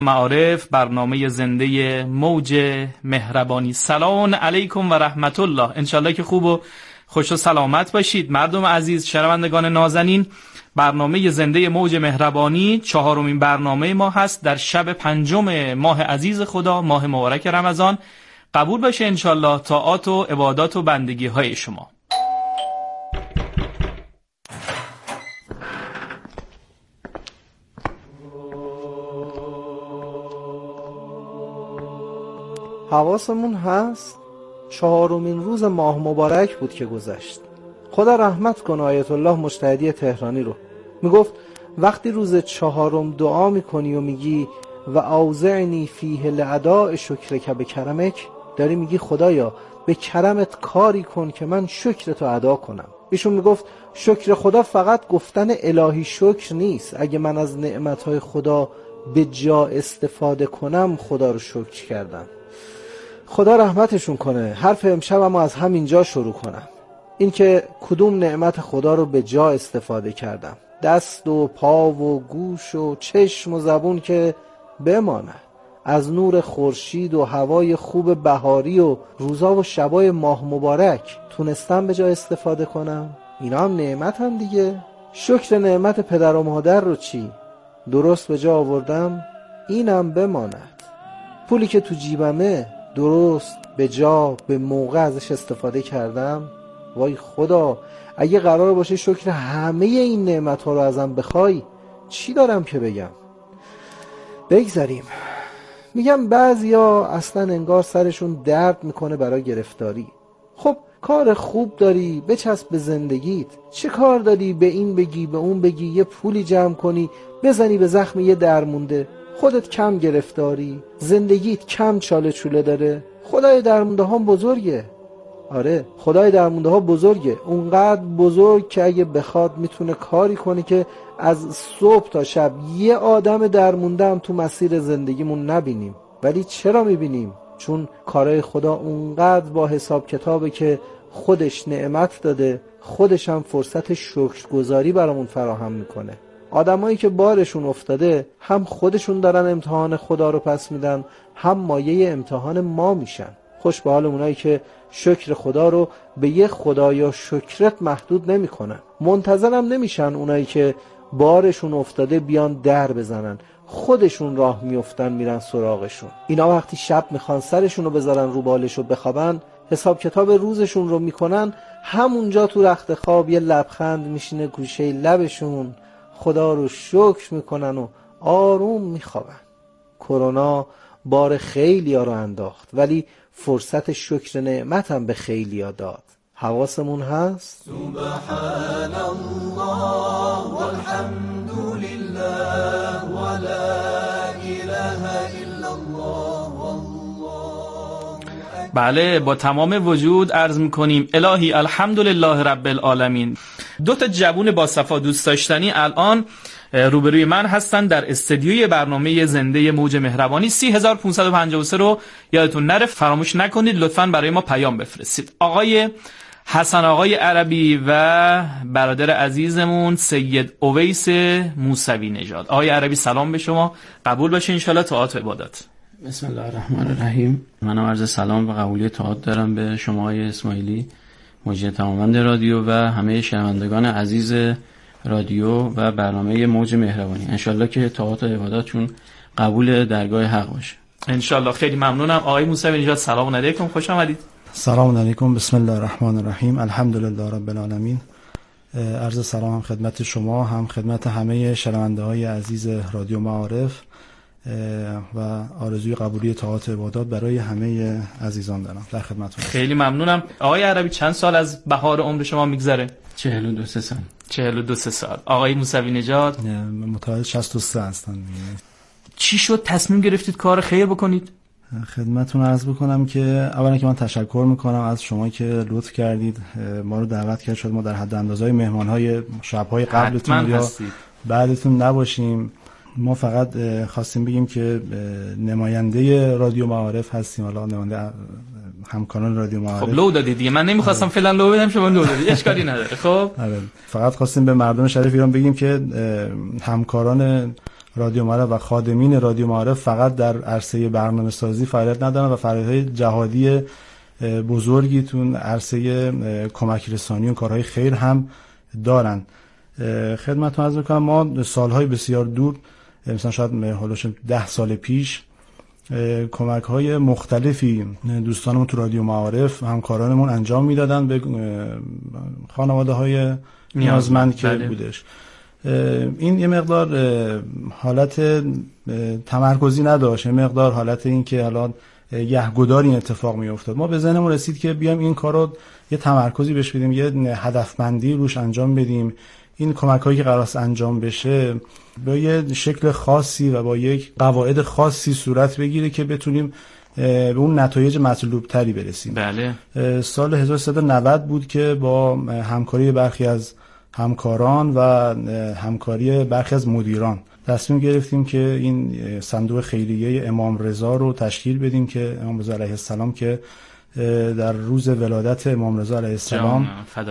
معارف، برنامه زنده موج مهربانی. سلام علیکم و رحمت الله. انشالله که خوب و خوش و سلامت باشید مردم عزیز، شنوندگان نازنین. برنامه زنده موج مهربانی 4مین برنامه ما هست در شب 5 ماه عزیز خدا، ماه مبارک رمضان. قبول باشه انشالله طاعات و عبادات و بندگی های شما. حواسمون هست 4مین روز ماه مبارک بود که گذشت. خدا رحمت کنه آیت الله مجتهدی تهرانی رو. میگفت وقتی روز 4 دعا میکنی و میگی و اوزعنی فیه لاداء شکرک بکرمک، داری میگی خدایا به کرمت کاری کن که من شکرتو ادا کنم. ایشون میگفت شکر خدا فقط گفتن الهی شکر نیست. اگه من از نعمتهای خدا به جا استفاده کنم خدا رو شکر کردم. خدا رحمتشون کنه. حرف امشبمو از همینجا شروع کنم. این که کدوم نعمت خدا رو به جا استفاده کردم. دست و پا و گوش و چشم و زبون که بمانه. از نور خورشید و هوای خوب بهاری و روزا و شبای ماه مبارک تونستم به جا استفاده کنم. اینا هم نعمت هم دیگه. شکر نعمت پدر و مادر رو چی؟ درست به جا آوردم، اینم بماند. پولی که تو جیبمه درست به جا به موقع ازش استفاده کردم. وای خدا، اگه قرار باشه شکر همه این نعمت ها رو ازم بخوای چی دارم که بگم؟ بگذاریم. میگم بعضیا اصلا انگار سرشون درد میکنه برای گرفتاری. خب کار خوب داری بچسب به زندگیت. چه کار داری به این بگی به اون بگی، یه پولی جمع کنی بزنی به زخم یه درمونده؟ خودت کم گرفتاری، زندگیت کم چاله چوله داره. خدای درمونده ها بزرگه. آره خدای درمونده ها بزرگه، اونقدر بزرگ که اگه بخواد میتونه کاری کنه که از صبح تا شب یه آدم درمونده هم تو مسیر زندگیمون نبینیم. ولی چرا میبینیم؟ چون کارهای خدا اونقدر با حساب کتابه که خودش نعمت داده، خودش هم فرصت شکرگزاری برامون فراهم میکنه. آدمایی که بارشون افتاده هم خودشون دارن امتحان خدا رو پس میدن، هم مایه امتحان ما میشن. خوش به حال اونایی که شکر خدا رو به یه خدایا شکرت محدود نمی کنن. منتظرم نمیشن اونایی که بارشون افتاده بیان در بزنن، خودشون راه میافتن میرن سراغشون. اینا وقتی شب میخوان سرشون رو بذارن رو بالش و بخوابن، حساب کتاب روزشون رو میکنن، همونجا تو رخت خواب یه لبخند میشینه گوشه لبشون، خدا رو شکر میکنن و آروم میخوابن. کرونا بار خیلی ها رو انداخت، ولی فرصت شکر نعمت هم به خیلی ها داد. حواسمون هست؟ سبحان الله والحمد لله ولا اله الا الله والله. بله با تمام وجود عرض میکنیم الهی الحمدلله رب العالمین. 2 جوون با صفا دوست داشتنی الان روبروی من هستن در استدیوی برنامه زنده موج مهربانی. 30553 رو یادتون نره، فراموش نکنید لطفاً برای ما پیام بفرستید. آقای حسن آقای عربی و برادر عزیزمون سید اویس موسوی نژاد. آقای عربی سلام به شما، قبول باشه انشالله طاعات و عبادات. بسم الله الرحمن الرحیم. منم عرض سلام و قبولی طاعات دارم به شما آقای اسماعیلی، مجری تمامند رادیو و همه شنوندگان عزیز رادیو و برنامه موج مهربانی. انشالله که طاعات و عباداتشون قبول درگاه حق باشه انشالله. خیلی ممنونم. آقای موسوی نژاد سلام علیکم، خوش آمدید. سلام علیکم، بسم الله الرحمن الرحیم، الحمدلله رب العالمین. عرض سلام هم خدمت شما، هم خدمت همه شنونده های عزیز رادیو معارف و آرزوی قبولی طاعات عبادات برای همه عزیزان دارم. در خدمتتون. خیلی ممنونم. آقای عربی چند سال از بهار عمر شما میگذره؟ 42 سال. 42 سال. آقای موسوی نژاد متولد 63 هستن. چی شد تصمیم گرفتید کار خیر بکنید؟ خدمتتون عرض بکنم که اولا که من تشکر میکنم از شما که لطف کردید ما رو دعوت کردید شد ما در حد اندازهای مهمانهای شبهای قبلتون یا بعدتون نباشیم. ما فقط خواستیم بگیم که نماینده رادیو معارف هستیم، حالا نماینده همکاران رادیو معارف. خب لو دادید دیگه، من نمیخواستم فعلا لو بدم، شما لو دادید، اشکالی نداره. خب فقط خواستیم به مردم شریف ایران بگیم که همکاران رادیو معارف و خادمین رادیو معارف فقط در عرصه برنامه‌سازی فعالیت ندارن و فعالیت‌های جهادی بزرگی تو عرصه کمک رسانی و کارهای خیر هم دارن. خدمتتون عرض می‌کنم ما سالهای بسیار دور، مثلا شاید حدود 10 سال پیش، کمک‌های مختلفی دوستانمون تو رادیو معارف، همکارانمون انجام میدادن به خانواده‌های نیازمند که بودش. این یه مقدار حالت تمرکزی نداشت، یه مقدار حالت این که الان گهگدار این اتفاق می افتاد. ما به ذهنمون رسید که بیام این کارو یه تمرکزی بهش بدیم، یه هدفمندی روش انجام بدیم. این کمک‌هایی که قرار است انجام بشه با یه شکل خاصی و با یک قواعد خاصی صورت بگیره که بتونیم به اون نتایج مطلوب تری برسیم. بله. سال 1390 بود که با همکاری برخی از همکاران و همکاری برخی از مدیران تصمیم گرفتیم که این صندوق خیریه امام رضا رو تشکیل بدیم که امام رضا علیه السلام که در روز ولادت امام رضا علیه السلام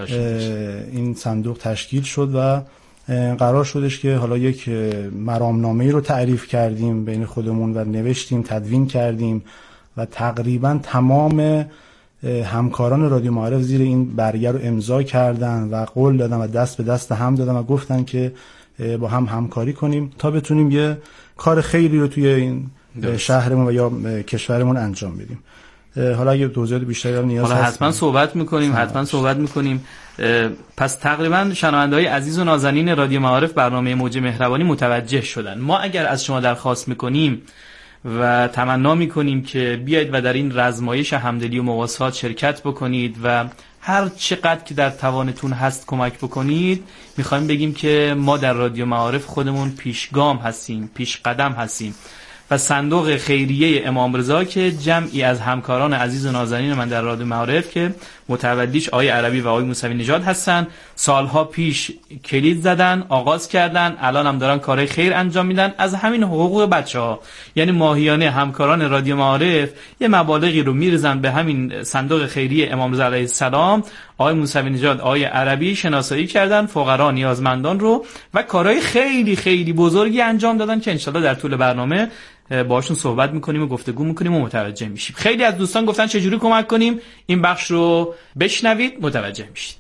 این صندوق تشکیل شد و قرار شدش که حالا یک مرامنامه‌ای رو تعریف کردیم بین خودمون و نوشتیم، تدوین کردیم و تقریبا تمام همکاران رادیو معارف زیر این برگه رو امضا کردن و قول دادن و دست به دست هم دادن و گفتن که با هم همکاری کنیم تا بتونیم یه کار خیری رو توی این شهرمون و یا کشورمون انجام بدیم. حالا اگه توضیحات بیشتری نیاز هست حتما صحبت میکنیم. پس تقریبا شنونده‌های عزیز و نازنین رادیو معارف برنامه موج مهربانی متوجه شدن. ما اگر از شما درخواست میکنیم و تمنا میکنیم که بیاید و در این رزمایش همدلی و مواسات شرکت بکنید و هر چقدر که در توانتون هست کمک بکنید، میخوایم بگیم که ما در رادیو معارف خودمون پیشگام هستیم، پیش قدم هستیم و صندوق خیریه امام رضا که جمعی از همکاران عزیز و نازنین من در رادیو معارف که متولیش آقای عربی و آقای موسوی نژاد هستن، سالها پیش کلید زدن، آغاز کردن، الان هم دارن کارهای خیر انجام میدن از همین حقوق بچه‌ها. یعنی ماهیانه همکاران رادیو معارف یه مبالغی رو میرزن به همین صندوق خیریه امام رضا علیه السلام. آقای موسوی نژاد، آقای عربی شناسایی کردن فقرا نیازمندان رو و کارهای خیلی خیلی بزرگی انجام دادن که انشالله در طول برنامه باهاشون صحبت میکنیم و گفتگو میکنیم و متوجه میشیم. خیلی از دوستان گفتن چجوری کمک کنیم، این بخش رو بشنوید متوجه میشید.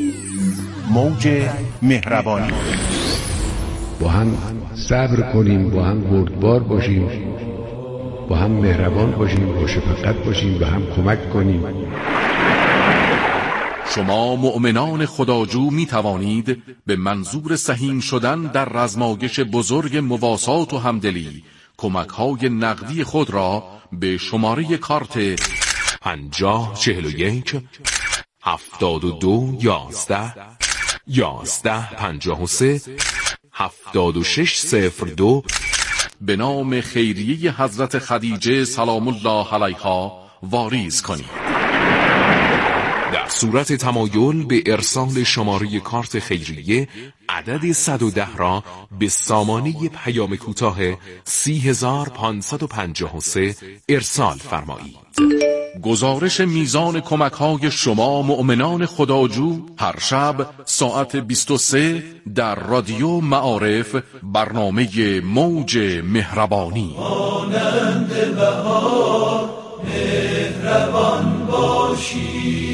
موج مهربانی. با هم صبر کنیم، با هم بردبار باشیم، با هم مهربان باشیم، با شفقت باشیم، با هم کمک کنیم. شما مؤمنان خداجو می توانید به منظور سهیم شدن در رزمایش بزرگ مواسات و همدلی کمک‌های نقدی خود را به شماره کارت 5041 72 11 11 53 7602 به نام خیریه حضرت خدیجه سلام الله علیها واریز کنید. در صورت تمایل به ارسال شماره کارت خیریه عدد 110 را به سامانه پیام کوتاه 30553 ارسال فرمایید. گزارش میزان کمک‌های شما مؤمنان خداجو هر شب ساعت 23 در رادیو معارف برنامه موج مهربانی. مانند بهار مهربان باشی.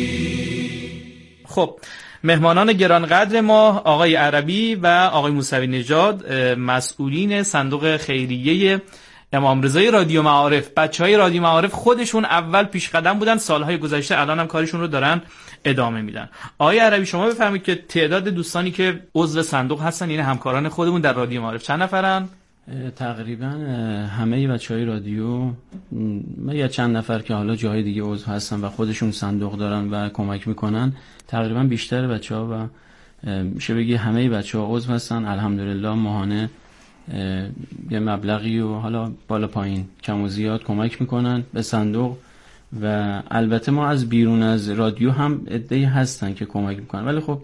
خب مهمانان گرانقدر ما آقای عربی و آقای موسوی نژاد، مسئولین صندوق خیریه امام رضای رادیو معارف، بچهای رادیو معارف خودشون اول پیش قدم بودن سالهای گذشته، الان هم کارشون رو دارن ادامه میدن. آقای عربی شما بفرمایید که تعداد دوستانی که عضو صندوق هستن، یعنی همکاران خودمون در رادیو معارف، چند نفرن؟ تقریبا همه بچهای رادیو، یا چند نفر که حالا جاهای دیگه عضو هستن و خودشون صندوق دارن و کمک میکنن، تقریبا بیشتر بچه‌ها و میشه بگی همه بچه‌ها عضو هستن. الحمدلله ماهانه یه مبلغی و حالا بالا پایین کم و زیاد کمک میکنن به صندوق و البته ما از بیرون از رادیو هم عده‌ای هستن که کمک میکنن، ولی خب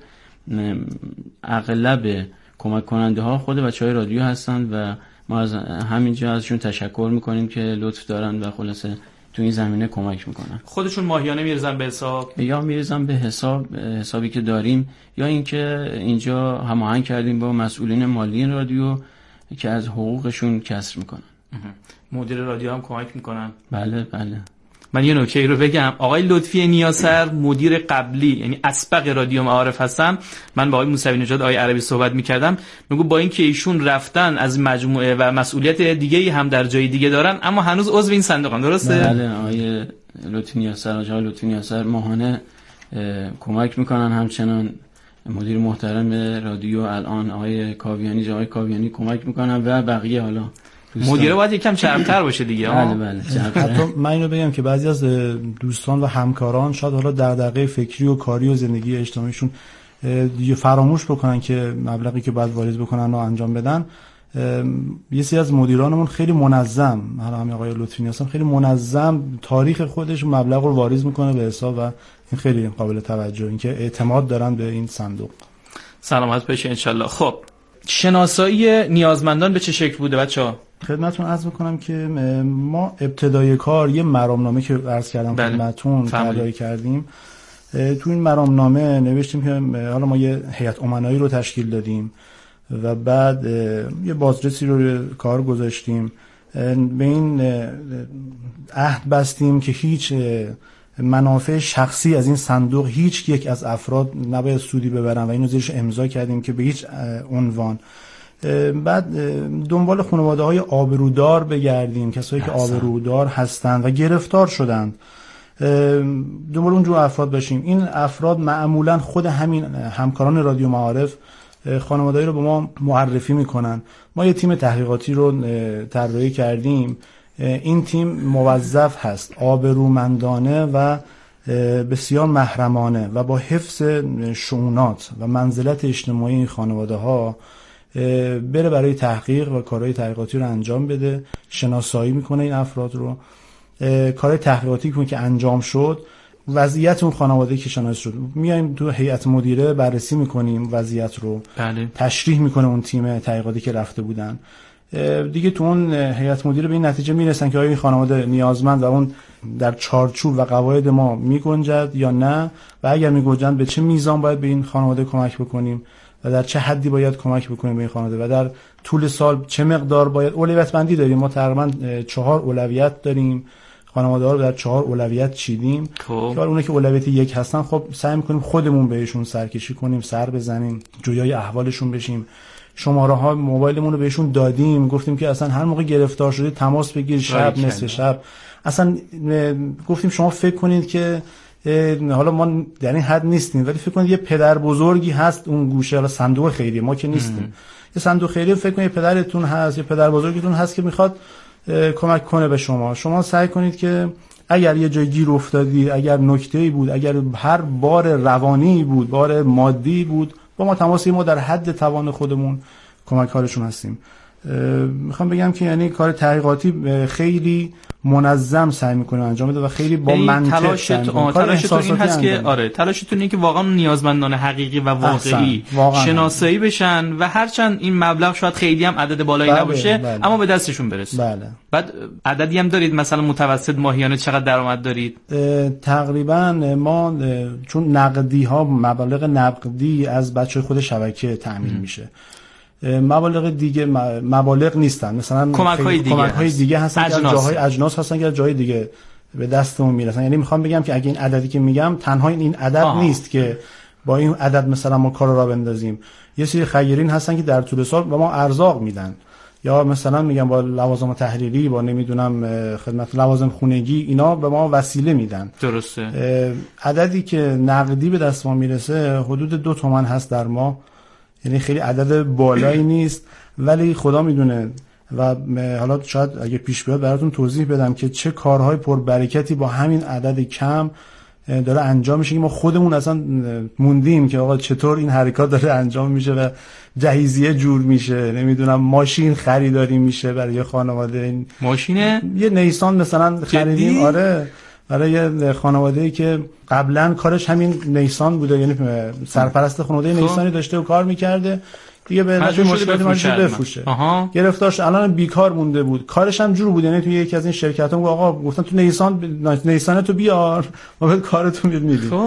اغلب کمک کننده ها خود بچهای رادیو هستن و ما از همینجا ازشون تشکر میکنیم که لطف دارن و خلاصه تو این زمینه کمک میکنن. خودشون ماهیانه میرزن به حساب، یا میرزن به حسابی که داریم، یا اینکه اینجا هماهنگ کردیم با مسئولین مالی رادیو که از حقوقشون کسر میکنن. مدیر رادیو هم کمک میکنن؟ بله. من یه نکته رو بگم. آقای لطفی نیاسر مدیر قبلی یعنی اسبق رادیو معارف هستن. من با آقای موسوی نژاد آقای عربی صحبت میکردم، میگو با اینکه ایشون رفتن از مجموعه و مسئولیت دیگه‌ای هم در جای دیگه دارن، اما هنوز عضو این صندوقن. درسته؟ بله. آقای لطفی نیاسر ماهانه کمک میکنن. همچنان مدیر محترم رادیو الان آقای کاویانی کمک میکنن و بقیه. حالا مدیره باید یکم چرب‌تر باشه دیگه. بله. حتی من اینو بگم که بعضی از دوستان و همکاران شاید حالا دغدغه فکری و کاری و زندگی اجتماعیشون دیگه فراموش بکنن که مبلغی که باید واریز بکنن و انجام بدن. یه سری از مدیرانمون خیلی منظم، حالا همین آقای لطفی نیاسر خیلی منظم تاریخ خودش مبلغ رو واریز میکنه به حساب و این خیلی قابل توجه، اینکه اعتماد دارن به این صندوق. سلامت بشه انشالله. خب شناسایی نیازمندان به چه شکل بوده بچه‌ها؟ خدمتتون عرض میکنم که ما ابتدای کار یه مرامنامه که عرض کردم خدمتتون طراحی کردیم. تو این مرامنامه نوشتیم که حالا ما یه هیئت امنایی رو تشکیل دادیم و بعد یه بازرسی رو کار گذاشتیم. به این عهد بستیم که هیچ منافع شخصی از این صندوق هیچ یک از افراد نباید سودی ببرن و اینو زیرش امضا کردیم که به هیچ عنوان. بعد دنبال خانواده‌های آبرودار بگردیم، کسایی که آبرودار هستند و گرفتار شدند، دنبال اونجور افراد باشیم. این افراد معمولا خود همین همکاران رادیو معارف خانواده‌ای رو به ما معرفی میکنن. ما یه تیم تحقیقاتی رو طراحی کردیم. این تیم موظف هست آبرومندانه و بسیار محرمانه و با حفظ شؤونات و منزلت اجتماعی این خانواده‌ها بره برای تحقیق و کارهای تحقیقاتی رو انجام بده. شناسایی میکنه این افراد رو، کارهای تحقیقاتی که انجام شد، وضعیت اون خانواده که شناسایی شد، میایم تو هیئت مدیره بررسی میکنیم وضعیت رو. بله. تشریح میکنه اون تیم تحقیقاتی که رفته بودن. دیگه تو اون هیئت مدیره به این نتیجه میرسن که آیا این خانواده نیازمند و اون در چارچوب و قواعد ما میگنجد یا نه، و اگر میگنجد به چه میزان باید به این خانواده کمک بکنیم و در چه حدی باید کمک بکنیم به این خانواده و در طول سال چه مقدار باید. اولویت بندی داریم. ما تقریبا 4 اولویت داریم. خانواده ها رو در 4 اولویت چیدیم که اونایی که اولویت 1 هستن خب سعی می‌کنیم خودمون بهشون سرکشی کنیم، سر بزنیم، جویای احوالشون بشیم. شماره ها موبایلمون رو بهشون دادیم، گفتیم که اصلا هر موقع گرفتار شدید تماس بگیر، شب نصف شب. اصلا گفتیم شما فکر کنید که حالا ما در این حد نیستیم، ولی فکر کنید یه پدر بزرگی هست اون گوشه، حالا صندوق خیریه ما که نیستیم، یه صندوق خیریه، فکر کنید یه پدرتون هست، یه پدر بزرگتون هست که میخواد کمک کنه به شما. شما سعی کنید که اگر یه جای گیر افتادید، اگر نکته‌ای بود، اگر هر بار روانی بود، بار مادی بود، با ما تماس، ما در حد توان خودمون کمک کارشون هستیم. میخوام بگم که یعنی کار تحقیقاتی خیلی منظم سعی میکنه انجام بده و خیلی با منطق. تلاشتون این هست که تلاشتون اینه که واقعا نیازمندان حقیقی و واقعی شناسایی بشن و هرچند این مبلغ شاید خیلی هم عدد بالایی نباشه اما به دستشون برسه. بله. بعد عددی هم دارید مثلا متوسط ماهیانه چقدر درآمد دارید؟ تقریبا ما چون نقدی ها مبالغ نقدی از بچه خود شبکه تامین میشه، مبالغ دیگه مبالغ نیستن، مثلا کمک‌های دیگه هستن که جاهای اجناس هستن که جای دیگه به دستمون میرسن. یعنی میخوام بگم که اگه این عددی که میگم تنها این عدد نیست که با این عدد مثلا ما کار را بندازیم. یه سری خیرین هستن که در طول سال به ما ارزاق میدن، یا مثلا میگم با لوازم تحریری، با نمیدونم خدمت لوازم خونگی، اینا به ما وسیله میدن. درسته. عددی که نقدی به دست ما میرسه حدود 2 تومن هست در ماه، یعنی خیلی عدد بالایی نیست، ولی خدا میدونه. و حالا شاید اگه پیش بیاد براتون توضیح بدم که چه کارهای پربرکتی با همین عدد کم داره انجام میشه که ما خودمون اصلا موندیم که آقا چطور این حرکات داره انجام میشه و جهیزیه جور میشه، نمیدونم ماشین خریداری میشه برای خانواده. ماشینه یه نیسان مثلا خریدیم، آره، برای یه خانواده‌ای که قبلا کارش همین نیسان بوده، یعنی سرپرست خانواده نیسانی داشته و کار میکرده، دیگه به مشکلی بفروشه. گرفتار شد، الان بیکار مونده بود، کارش هم جور بود، یعنی توی یکی از این شرکت‌ها گفت آقا گفتن تو نیسان تو بیار ما به کارتون میدیم. خب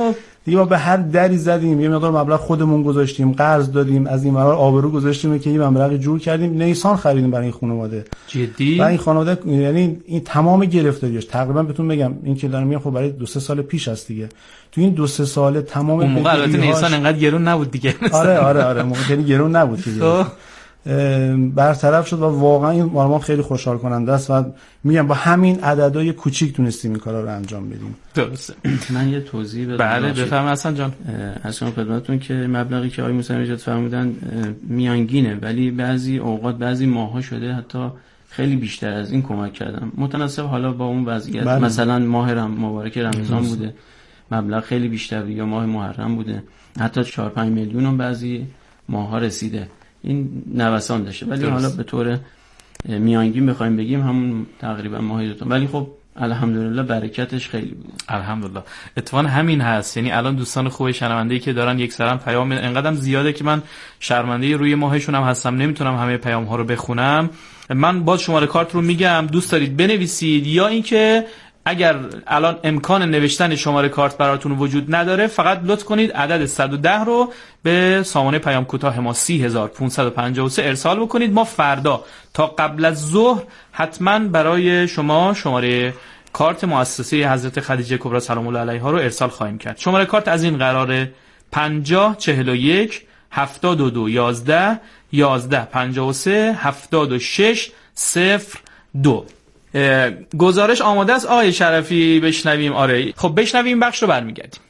دیگه ما به هر دری زدیم، یه مقدار مبلغ خودمون گذاشتیم، قرض دادیم، از این مقدار آبرو گذاشتیم که یه مبلغی جور کردیم، نیسان خریدیم برای این خانواده. جدی؟ برای این خانواده، یعنی این تمام گرفتاریاش تقریبا بهتون بگم این که دارم میگم خب برای 2-3 سال پیش است دیگه. تو این 2-3 سال تمام اون موقع البته نیسان انقدر گرون نبود دیگه. آره موقع خیلی گرون نبود دیگه. برطرف شد و واقعا این ما خیلی خوشحال کننده است و میگم با همین عددهای کوچیک تونستیم این کارا رو انجام بدیم. درسته. من یه توضیح بدم. بله بفرمایید حسن جان. اصلا خدمتتون که مبلغی که آقای موسی نژاد فرمودن میانگینه، ولی بعضی اوقات بعضی ماه‌ها شده حتی خیلی بیشتر از این کمک کردم، متناسب حالا با اون وضعیت. مثلا ماه مبارک رمضان بوده مبلغ خیلی بیشتر، یا ماه محرم بوده حتی 4-5 میلیون هم بعضی ماه‌ها رسیده. این نوسان داشته، ولی حالا به طور میانگین بخوایم بگیم همون تقریبا ماهی 2 تا، ولی خب الحمدلله برکتش خیلی بود. الحمدلله. اتفاقا همین هست، یعنی الان دوستان خوب شنونده‌ای که دارن یک سرم پیام انقدرم زیاده که من شرمنده روی ماهشون هم هستم، نمیتونم همه پیام ها رو بخونم. من باز شماره کارت رو میگم، دوست دارید بنویسید، یا اینکه اگر الان امکان نوشتن شماره کارت براتون وجود نداره، فقط لطف کنید عدد 110 رو به سامانه پیام کوتاه ما 30553 ارسال بکنید. ما فردا تا قبل از ظهر حتما برای شما شماره کارت مؤسسه حضرت خدیجه کبری سلام الله علیها رو ارسال خواهیم کرد. شماره کارت از این قراره 50 41 72 11 11 53 76 02. گزارش آماده است آقای شرفی؟ بشنویم. آره خب بشنویم بخش رو برمیگردیم.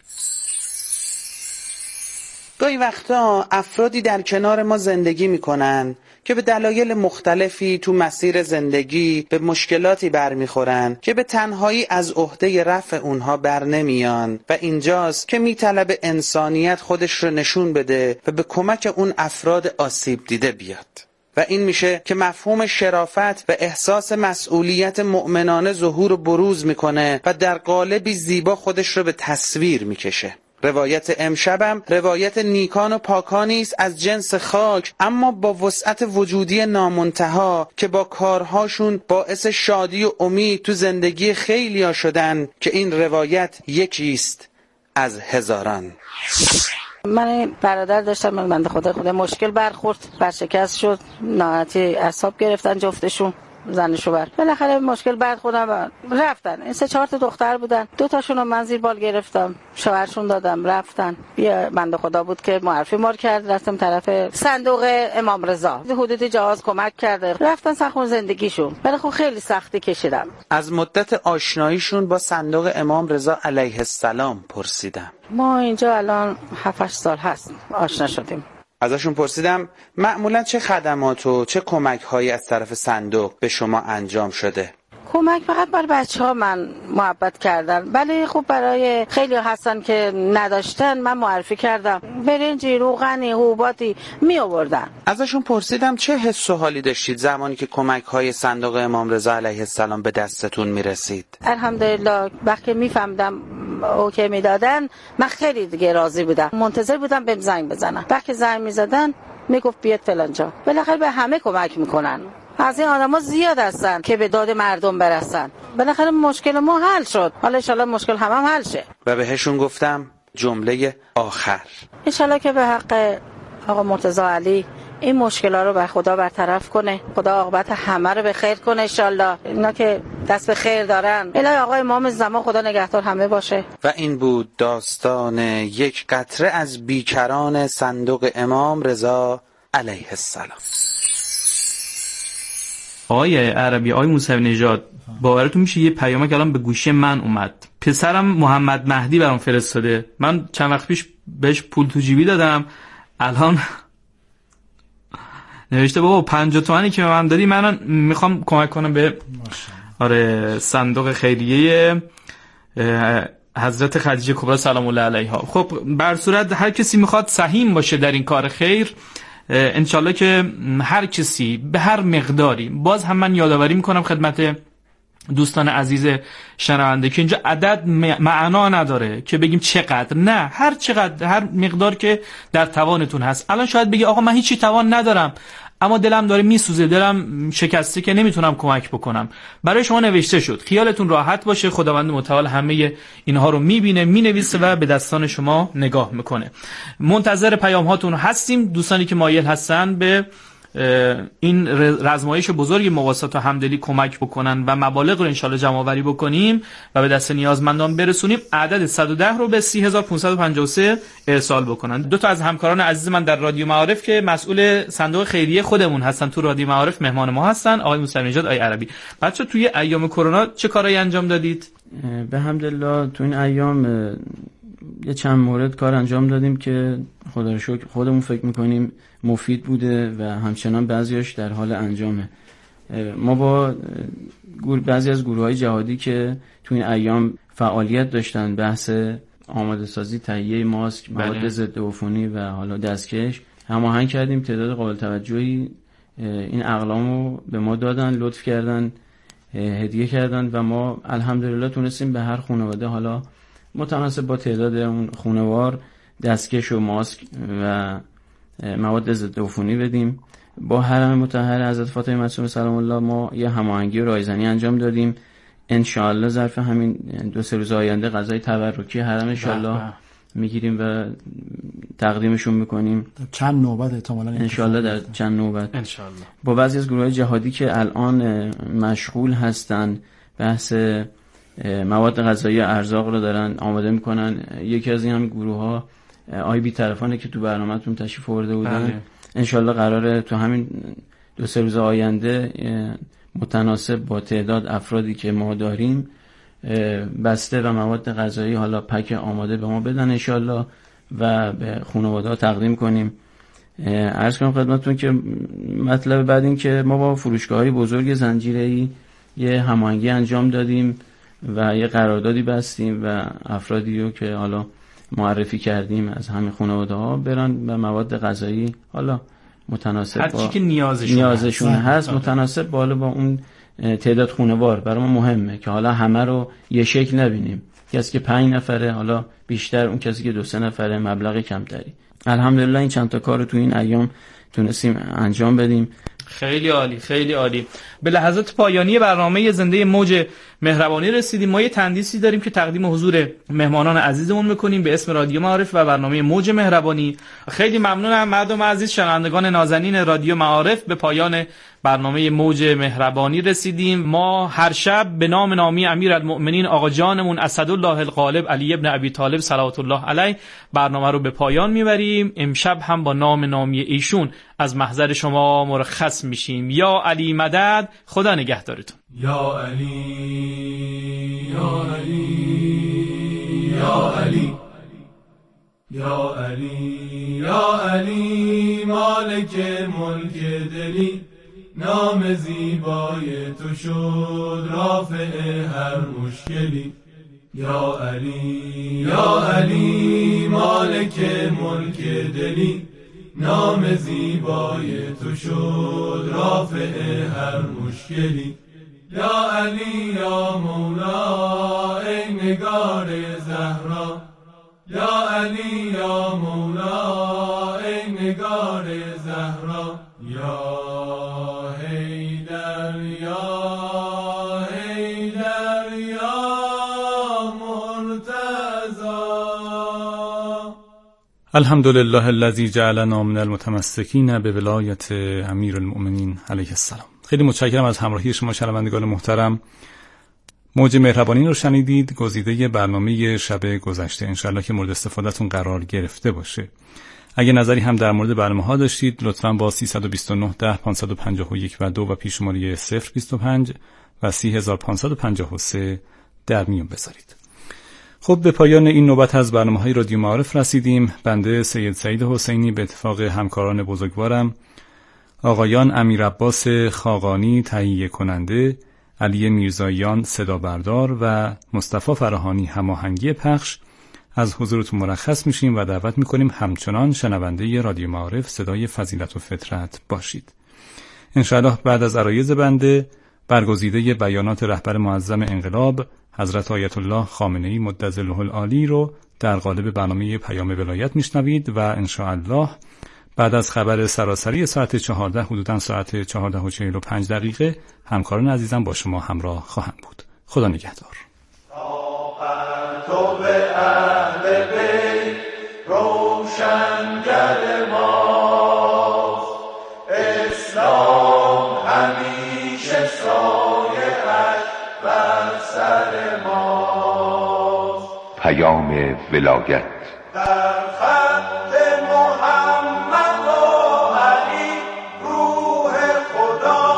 گاهی وقتا افرادی در کنار ما زندگی میکنن که به دلایل مختلفی تو مسیر زندگی به مشکلاتی برمیخورن که به تنهایی از عهده رفع اونها بر نمیان و اینجاست که میطلبه انسانیت خودش رو نشون بده و به کمک اون افراد آسیب دیده بیاد. و این میشه که مفهوم شرافت و احساس مسئولیت مؤمنانه ظهور و بروز میکنه و در قالبی زیبا خودش رو به تصویر میکشه. روایت امشبم روایت نیکان و پاکانی است از جنس خاک، اما با وسعت وجودی نامنتها که با کارهاشون باعث شادی و امید تو زندگی خیلیا شدن که این روایت یکیست از هزاران. من برادر داشتم، من بنده خدا مشکل برخورد، برشکست شد، ناراحتی اعصاب گرفتن جفتشون، زنشو بر بالاخره مشکل برخوردن و رفتن. این 3-4 تا دختر بودن، 2 تاشون رو من زیر بال گرفتم، شوهرشون دادم رفتن. یه بنده خدا بود که معرفی ما کرد، رفتم طرف صندوق امام رضا، حدودی جواز کمک کرده، رفتن سخون زندگیشون، ولی خب خیلی سختی کشیدم. از مدت آشناییشون با صندوق امام رضا علیه السلام پرسیدم. ما اینجا الان 7-8 سال هست آشنا شدیم. ازشون پرسیدم معمولا چه خدمات و چه کمک هایی از طرف صندوق به شما انجام شده؟ کمک فقط برای بچه‌ها من محبت کردن، ولی خب برای خیلی هستن که نداشتن من معرفی کردم، برنجی، روغنی، حبوباتی می آوردن. ازشون پرسیدم چه حس و حالی داشتید زمانی که کمک های صندوق امام رضا علیه السلام به دستتون می رسید؟ الحمدلله وقتی میفهمیدم اوکی میدادن من خیلی دیگه راضی بودم، منتظر بودم بهم زنگ بزنن. وقتی زنگ میزدن میگفت بیاد فلان جا. بالاخره به همه کمک میکنن، از این آدما زیاد هستن که به داد مردم برسن. بالاخره مشکل ما حل شد، حالا ان شاءالله مشکل هم حل شه. و بهشون گفتم جمله آخر ان شاءالله که به حق آقا مرتضی علی این مشکل‌ها رو به خدا برطرف کنه، خدا عاقبت همه رو به خیر کنه ان شاءالله. اینا که دست به خیر دارن، الهی آقا امام زمان خدا نگهدار همه باشه. و این بود داستان یک قطره از بیکران صندوق امام رضا علیه السلام. آقای عربی، آقای موسی نژاد، باورتون میشه یه پیامه که الان به گوشی من اومد، پسرم محمد مهدی برام فرستاده، من چند وقت پیش بهش پول تو جیبی دادم، الان نوشته بابا 50 تومانی که به من دادی من میخوام کمک کنم به صندوق خیریه حضرت خدیجه کبری سلام الله علیها. خب بر صورت هر کسی میخواد سهیم باشه در این کار خیر، انشالله که هر کسی به هر مقداری، باز هم من یادآوری میکنم خدمت دوستان عزیز شنونده که اینجا عدد معنا نداره که بگیم چقدر، نه، هر چقدر، هر مقدار که در توانتون هست. الان شاید بگی آقا من هیچی توان ندارم، اما دلم داره میسوزه، دلم شکسته که نمیتونم کمک بکنم. برای شما نوشته شد، خیالتون راحت باشه، خداوند متعال همه اینها رو میبینه، مینویسه و به دستان شما نگاه میکنه. منتظر پیام هاتون هستیم. دوستانی که مایل هستن به این رزمایش بزرگ مواسات و همدلی کمک بکنن و مبالغ رو انشالله جمع آوری بکنیم و به دست نیازمندان برسونیم، عدد 110 رو به 30553 ارسال بکنن. دو تا از همکاران عزیز من در رادیو معارف که مسئول صندوق خیریه خودمون هستن تو رادیو معارف مهمان ما هستن، آقای موسی نژاد، آقای عربی. بچا توی ایام کرونا چه کارایی انجام دادید؟ به حمدالله تو این ایام یه چند مورد کار انجام دادیم که خدا رو شکر خودمون فکر میکنیم مفید بوده و همچنان بعضیاش در حال انجامه. ما با بعضی از گروه‌های جهادی که تو این ایام فعالیت داشتن، بحث آماده سازی تهیه ماسک، مواد ضد عفونی و حالا دستکش، هماهنگ کردیم. تعداد قابل توجهی این اقلامو به ما دادن، لطف کردن، هدیه کردن و ما الحمدلله تونستیم به هر خانواده حالا متناسب با تعداد اون خانوار دستکش و ماسک و مواد ضد عفونی بدیم. با حرم مطهر حضرت فاطمه معصومه سلام الله ما یه هماهنگی و رایزنی انجام دادیم. ان شاء الله ظرف همین 2-3 روز آینده غذای تبرکی حرم ان شاء الله میگیریم و تقدیمشون میکنیم. چند نوبت احتمالاً ان شاء الله در چند نوبت ان شاء الله با بعضی از گروه‌های جهادی که الان مشغول هستن بحث مواد غذایی ارزاق رو دارن آماده میکنن. یکی از این هم گروه‌ها آی بی طرفانه که تو برنامه‌تون تشریف آورده بودن. انشالله قراره تو همین 2-3 روز آینده متناسب با تعداد افرادی که ما داریم بسته و مواد غذایی حالا پک آماده به ما بدن انشالله و به خانواده‌ها تقدیم کنیم. عرض کنم خدمتتون که مطلب بعد این که ما با فروشگاه‌های بزرگ زنجیره‌ای یه هماهنگی انجام دادیم و یه قراردادی بستیم و افرادی رو که حالا معرفی کردیم از همین خانواده‌ها برن و مواد غذایی حالا متناسب هر چی که نیازشون هست متناسب بالا با اون تعداد خانوار. برای ما مهمه که حالا همه رو یه شکل نبینیم، کسی که 5 نفره حالا بیشتر، اون کسی که 2-3 نفره مبلغ کمتری. الحمدلله این چند تا کار رو تو این ایام تونستیم انجام بدیم. خیلی عالی، خیلی عالی. به لحظات پایانی برنامه زنده موج مهربانی رسیدیم. ما یه تندیسی داریم که تقدیم حضور مهمانان عزیزمون میکنیم به اسم رادیو معارف و برنامه موج مهربانی. خیلی ممنونم مردم عزیز، شنوندگان نازنین رادیو معارف. به پایان برنامه موج مهربانی رسیدیم. ما هر شب به نام نامی امیرالمؤمنین آقا جانمون اسدالله الغالب علی ابن ابی طالب صلوات الله علیه برنامه رو به پایان میبریم. امشب هم با نام نامی ایشون از محضر شما مرخص میشیم. یا علی مدد، خدا نگهدارتون. یا علی یا علی یا علی یا علی یا علی مالک ملک دلی، نام زیبای تو شد رافع هر مشکلی. یا علی یا علی مالک ملک دلی، نام زیبای تو شد رافع هر مشکلی. یا علی یا مولا ای نگار زهرا، یا علی یا مولا ای نگار زهرا. یا حیدر یا حیدر یا مرتضی. الحمدلله الذی جعلنا من المتمسکین به ولایت امیرالمؤمنین علیه السلام. خیلی متشکرم از همراهی شما شنوندگان محترم. موج مهربانی رو شنیدید، گزیده برنامه شب گذشته. انشالله که مورد استفادهتون قرار گرفته باشه. اگه نظری هم در مورد برنامه ها داشتید لطفاً با 329 10 551 و 2 و پیشماره 025 و 30553 در میون بذارید. خب به پایان این نوبت از برنامه‌های رادیو معارف رسیدیم. بنده سید سعید حسینی به اتفاق همکاران بزرگوارم آقایان امیر عباس خاقانی تهیه کننده، علی میرزاییان صدا بردار و مصطفی فراهانی هماهنگی پخش از حضورتون مرخص میشیم و دعوت میکنیم همچنان شنونده رادیو معارف صدای فضیلت و فطرت باشید. انشاءالله بعد از عرایض بنده برگزیده بیانات رهبر معظم انقلاب حضرت آیت الله خامنه‌ای مدظله العالی رو در قالب برنامه پیام ولایت میشنوید و انشاءالله بعد از خبر سراسری ساعت 14 حدوداً ساعت 14:45 همکاران عزیزم با شما همراه خواهم بود. خدا نگهدار. تو به اهل بیت روشنگر ماست، اسلام همیشه سایه‌اش بر سر ماست. پیام ولایت در خط محمد و علی روح خدا،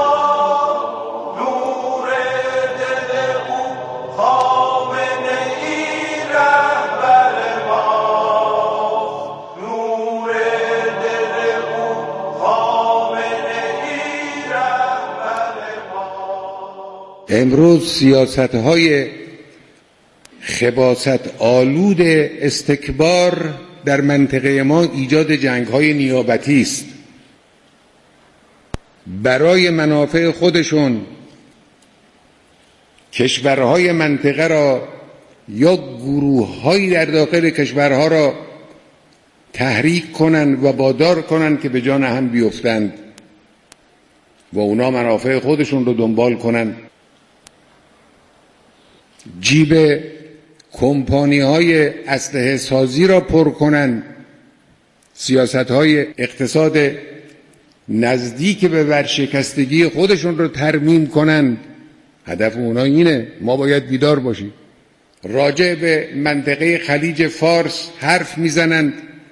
نور دل او خامنه ای رهبر ماست، نور دل او خامنه ای رهبر ماست. امروز سیاست‌های خباثت آلود استکبار در منطقه ما ایجاد جنگ‌های نیابتی است. برای منافع خودشون کشورهای منطقه را یا گروه‌هایی در داخل کشورها را تحریک کنند و وادار کنند که به جان هم بیفتند و اونا منافع خودشون رو دنبال کنند. جیب کمپانی‌های اسلحه سازی را پر کنند، سیاست‌های اقتصاد نزدیک به ورشکستگی خودشون رو ترمیم کنند. هدف اونا اینه. ما باید بیدار باشیم. راجع به منطقه خلیج فارس حرف میزنند.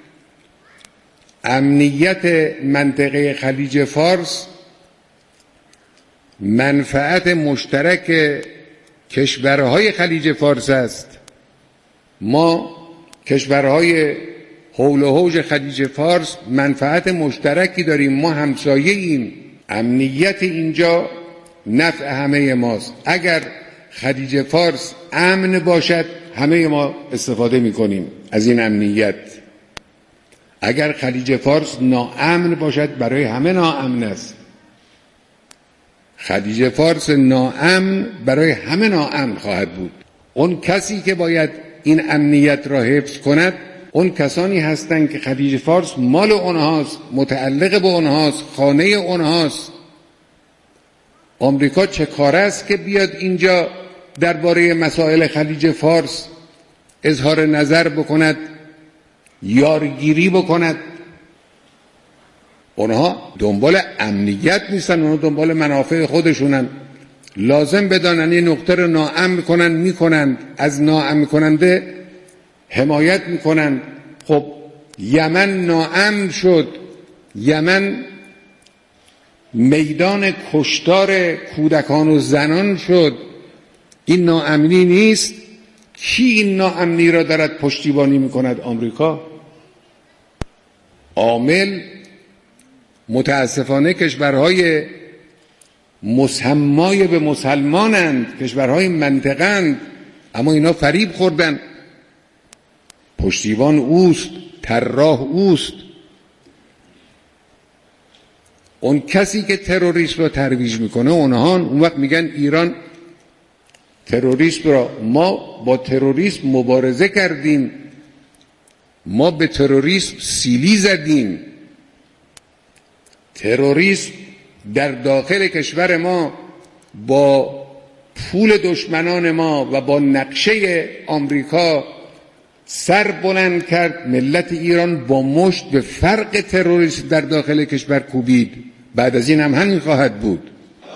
امنیت منطقه خلیج فارس منفعت مشترک کشورهای خلیج فارس است. ما کشورهای حول و حوض خلیج فارس منفعت مشترکی داریم. ما همسایه ایم. امنیت اینجا نفع همه ماست. اگر خلیج فارس امن باشد همه ما استفاده میکنیم از این امنیت. اگر خلیج فارس ناامن باشد برای همه ناامن است. خلیج فارس ناامن برای همه ناامن خواهد بود. اون کسی که باید این امنیت را حفظ کند اون کسانی هستند که خلیج فارس مال اونهاست، متعلق به اونهاست، خانه اونهاست. آمریکا چه کار است که بیاد اینجا درباره مسائل خلیج فارس اظهار نظر بکند، یارگیری بکند؟ اونها دنبال امنیت نیستن، اونها دنبال منافع خودشونن. لازم بدانن این نقطه رو ناامن کنن، میکنن، از ناامن کننده حمایت میکنن. خب یمن ناامن شد، یمن میدان کشتار کودکان و زنان شد. این ناامنی نیست؟ کی این ناامنی را دارد پشتیبانی میکند؟ آمریکا. عامل متاسفانه کشورهای مسمای به مسلمانند، کشورهای منطقه‌اند، اما اینا فریب خوردن. پشتیبان اوست، طراح اوست. اون کسی که تروریسم رو ترویج میکنه اونها اون وقت میگن ایران تروریسم را، ما با تروریسم مبارزه کردیم، ما به تروریسم سیلی زدیم. تروریسم در داخل کشور ما با پول دشمنان ما و با نقشه آمریکا سر بلند کرد. ملت ایران با مشت به فرق تروریسم در داخل کشور کوبید. بعد از این هم همین خواهد بود.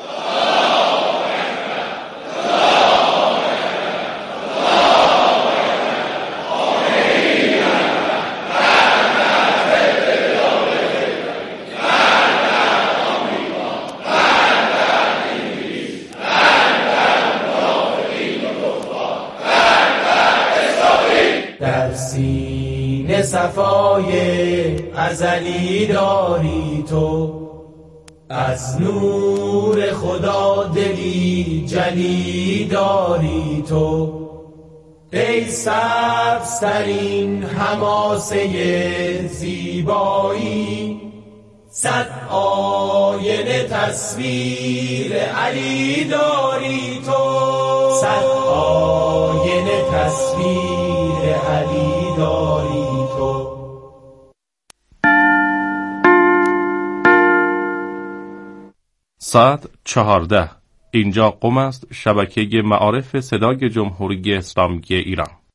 صفای ازلی داری تو، از نور خدا دلی جلی داری تو. ای سبزترین حماسه زیبایی، صد آینه تصویر علی داری تو، صد آینه تصویر علی داری تو. ساعت 14. اینجا قم است، شبکه معارف صدای جمهوری اسلامی ایران.